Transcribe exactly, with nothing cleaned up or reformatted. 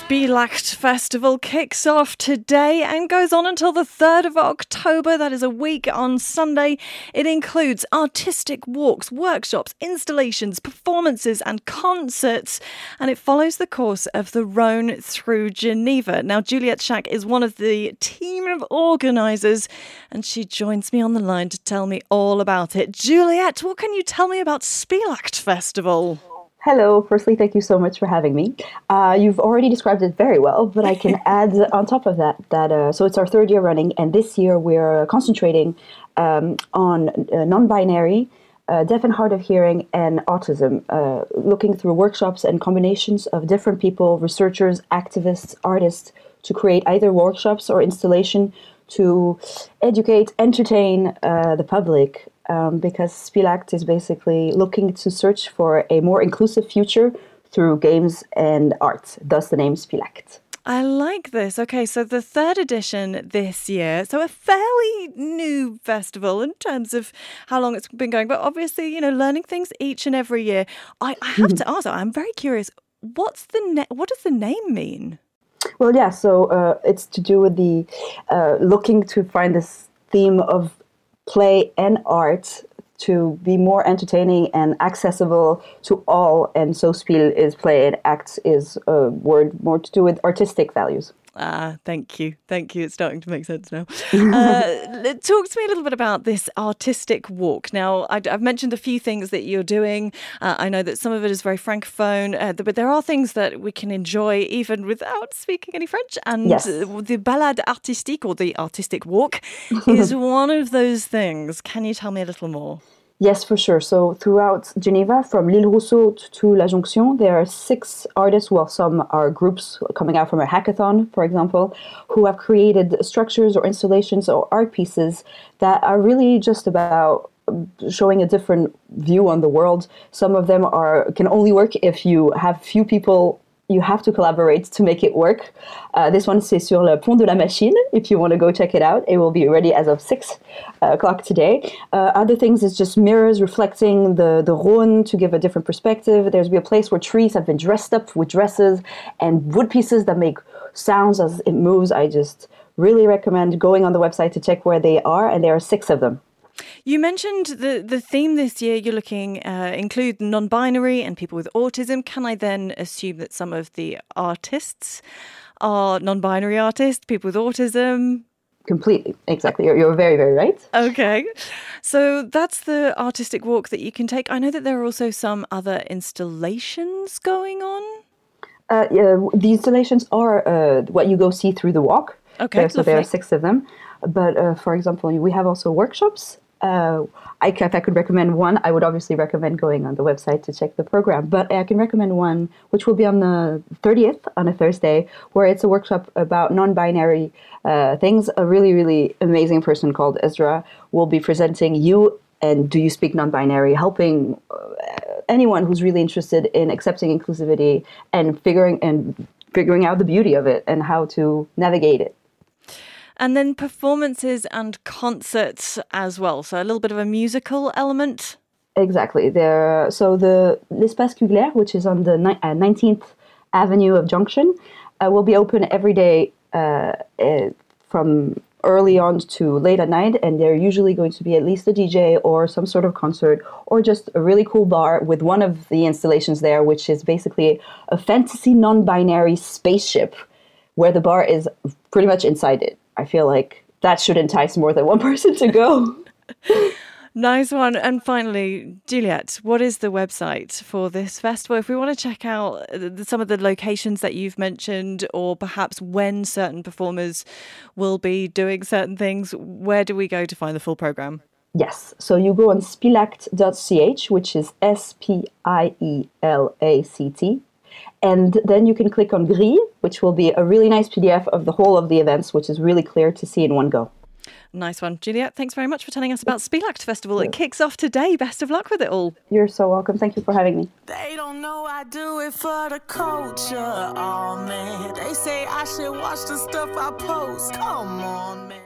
Spielacht Festival kicks off today and goes on until the third of October. That is a week on Sunday. It includes artistic walks, workshops, installations, performances and concerts. And it follows the course of the Rhone through Geneva. Now, Juliette Schack is one of the team of organisers and she joins me on the line to tell me all about it. Juliette, what can you tell me about Spielacht Festival? Hello. Firstly, thank you so much for having me. Uh, you've already described it very well, but I can add on top of that, that uh, so it's our third year running, and this year we're concentrating um, on uh, non-binary, uh, deaf and hard of hearing, and autism, uh, looking through workshops and combinations of different people, researchers, activists, artists, to create either workshops or installation to educate, entertain uh, the public. Um, because Spielacht is basically looking to search for a more inclusive future through games and art, thus the name Spielacht. I like this. Okay, so the third edition this year, so a fairly new festival in terms of how long it's been going, but obviously, you know, learning things each and every year. I, I have to ask, I'm very curious, what's the na- what does the name mean? Well, yeah, so uh, it's to do with the uh, looking to find this theme of play and art to be more entertaining and accessible to all. And so Spiel is play and act is a word more to do with artistic values. Ah, thank you. Thank you. It's starting to make sense now. Uh, talk to me a little bit about this artistic walk. Now, I, I've mentioned a few things that you're doing. Uh, I know that some of it is very francophone, uh, but there are things that we can enjoy even without speaking any French. And yes. the balade artistique, or the artistic walk, is one of those things. Can you tell me a little more? Yes, for sure. So throughout Geneva, from L'Île Rousseau to La Jonction, there are six artists, well, some are groups coming out from a hackathon, for example, who have created structures or installations or art pieces that are really just about showing a different view on the world. Some of them are can only work if you have few people. You have to collaborate to make it work. Uh, this one, c'est sur le pont de la Machine. If you want to go check it out, it will be ready as of six o'clock today. Uh, other things is just mirrors reflecting the, the Rhône to give a different perspective. There's be a place where trees have been dressed up with dresses and wood pieces that make sounds as it moves. I just really recommend going on the website to check where they are, and there are six of them. You mentioned the, the theme this year you're looking uh, include non-binary and people with autism. Can I then assume that some of the artists are non-binary artists, people with autism? Completely. Exactly. You're, you're very, very right. Okay. So that's the artistic walk that you can take. I know that there are also some other installations going on. Uh, yeah, the installations are uh, what you go see through the walk. Okay, uh, so lovely. there are six of them. But uh, for example, we have also workshops. Uh, I, if I could recommend one, I would obviously recommend going on the website to check the program. But I can recommend one, which will be on the thirtieth, on a Thursday, where it's a workshop about non-binary uh, things. A really, really amazing person called Ezra will be presenting you and Do You Speak Non-Binary, helping uh, anyone who's really interested in accepting inclusivity and figuring and figuring out the beauty of it and how to navigate it. And then performances and concerts as well. So a little bit of a musical element. Exactly. There. So the L'Espace Kugler, which is on the ni- uh, nineteenth Avenue of Junction, uh, will be open every day uh, uh, from early on to late at night. And they're usually going to be at least a D J or some sort of concert or just a really cool bar with one of the installations there, which is basically a fantasy non-binary spaceship where the bar is pretty much inside it. I feel like that should entice more than one person to go. Nice one. And finally, Juliette, what is the website for this festival? If we want to check out some of the locations that you've mentioned, or perhaps when certain performers will be doing certain things, where do we go to find the full programme? Yes. So you go on spielact dot c h, which is S P I E L A C T. And then you can click on Grille, which will be a really nice P D F of the whole of the events, which is really clear to see in one go. Nice one. Juliette, thanks very much for telling us about Spielacht Festival. It kicks off today. Best of luck with it all. You're so welcome. Thank you for having me. They don't know I do it for the culture. Oh, man. They say I should watch the stuff I post. Come on, man.